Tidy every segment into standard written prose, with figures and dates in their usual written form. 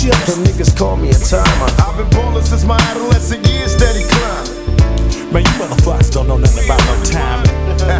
chips. And niggas call me a timer. I've been ballin' since my adolescent years, steady climbing. Man, you motherfuckers don't know nothing about no timing.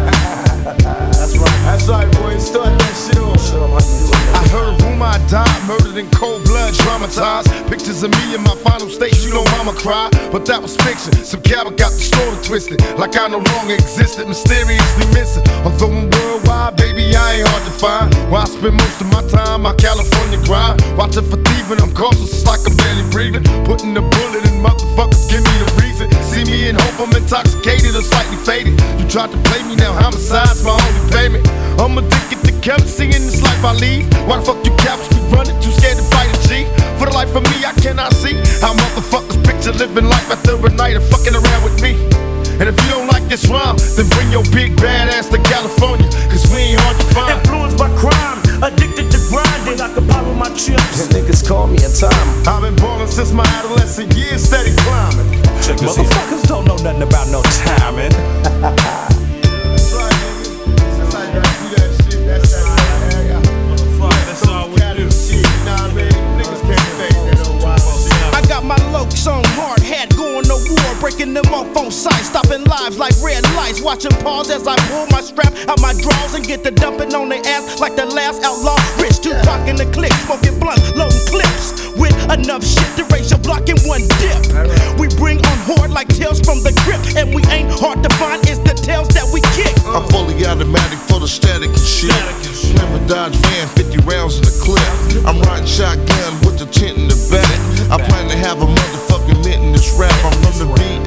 That's right, boy. Start that shit off. I heard rumor I died, murdered in cold blood, traumatized. Pictures of me in my final stage, you know mama cried. But that was fiction. Some cabin got the story twisted, like I no longer existed, mysteriously missing. Although I'm worldwide, baby, I ain't hard to find. Where I spend most of my time, my California grind. Watching for thieving, I'm cautious, it's like I'm barely breathing. Putting the bullet in motherfuckers, give me the reason. See me in hope, I'm intoxicated or slightly faded. You tried to play me, now homicide's my only payment. I'm addicted to currency in this life I lead. Why the fuck you cops be running, too scared to fight a G? For the life of me, I cannot see how motherfuckers picture living life after a night of fucking around with me. And if you don't like this rhyme, then bring your big bad ass to California, cause we ain't hard to find. Influenced by crime, addicted to grinding, I can bottle my chips. And niggas call me a timer. I've been ballin' since my adolescent years, steady climbing. Motherfuckers don't know nothing about no timing. That's right, nigga. That's how you gotta do that shit. That's that. That's all we do. Shit, you know what I mean? Niggas can't fake that old wild shit. I got my lokes on hard hat, going to war, breaking them off on sight, stopping lives like red lights, watching pause as I pull my strap out my drawers and get the dumping on their ass like the last outlaw. Rich Tupac in the click, smoking blunt, loading clips with enough shit to raise your block in one dip. We bring on horde like tails from the crypt, and we ain't hard to find, it's the tails that we kick. I'm fully automatic for the static and shit. Never Dodge van, 50 rounds in the clip. I'm riding shotgun with the tent in the back. I plan to have a motherfucking mint in this rap. I'm from the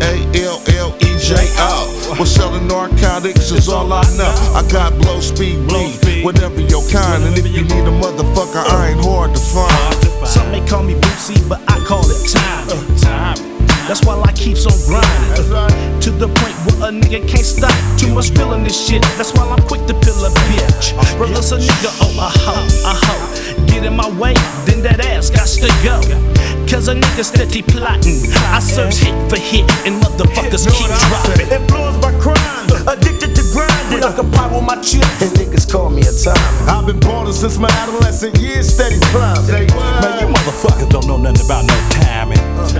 VALLEJO. We're selling narcotics is all I know. I got blow speed weed, whatever your kind. And if you need a motherfucker, I ain't hard to find. Some may call me Bootsy, but I call it time. That's why I keeps on grinding, to the point where a nigga can't stop. Too much feeling this shit, that's why I'm quick to pill a bitch. Relentless a nigga, oh a hoe. Get in my way, then that ass got to go. Cause a nigga steady plotting. I search hit for hit, and motherfuckers keep dropping. Influenced by crime, addicted to grinding, I can pop on my chips. And niggas call me a timer. I've been ballin' since my adolescent years, steady climbing. Man, you motherfuckers don't know nothing about no timing.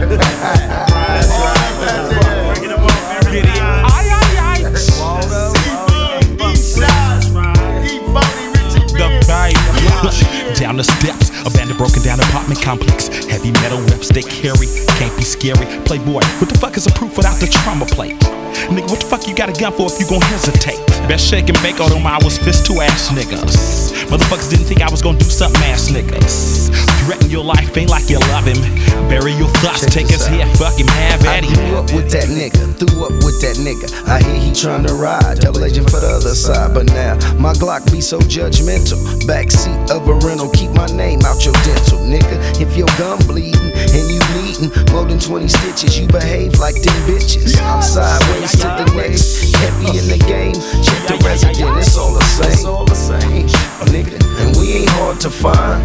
Down the steps, abandoned, broken down apartment complex. Heavy metal reps they carry, can't be scary. Playboy, what the fuck is a proof without the trauma plate? Nigga, what the fuck you got a gun for if you gon' hesitate? Best shake and bake, although I was fist to ass niggas. Motherfuckers didn't think I was gon' do something, ass niggas. Threaten your life, ain't like you love him. Bury your thoughts, take his head, fuck him, have at him. I grew up with that nigga, threw up with that nigga. I hear he tryna ride, tell legend for the other side. But now, my Glock be so judgmental. Backseat of a rental, keep my name out your dental, nigga. If your gun bleeding and you bleeding more than 20 stitches, you behave like them bitches. I'm sideways to the next, heavy in the game. Check the resident, it's all the same. It's all the same, nigga. And we ain't hard to find.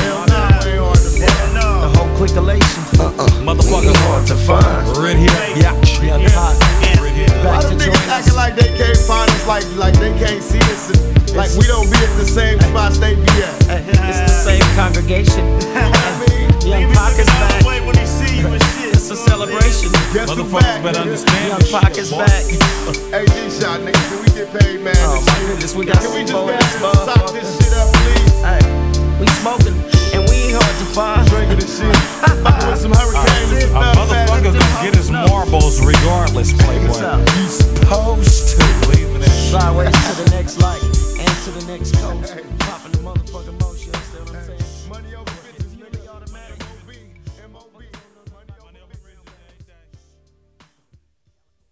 The whole clickation. Motherfucker, ain't hard to find. Right here, yeah. Why the niggas acting like they can't find us, like they can't see us, and like we don't be at the same spots they be at? It's the same congregation. Young Pac is back. It's a celebration. Guess who Motherfuckers back, better nigga? understand. Young Pac is back. Hey, G-Shot, nigga, can we get paid, man? Oh my goodness, we got Can we just Sebo in get this sock this motherfucker. shit up, please? Hey, we smoking and we ain't hard to find. Drinking this shit. Fucking with some hurricanes and A stuff, motherfucker man. gonna get his marbles regardless, Playboy.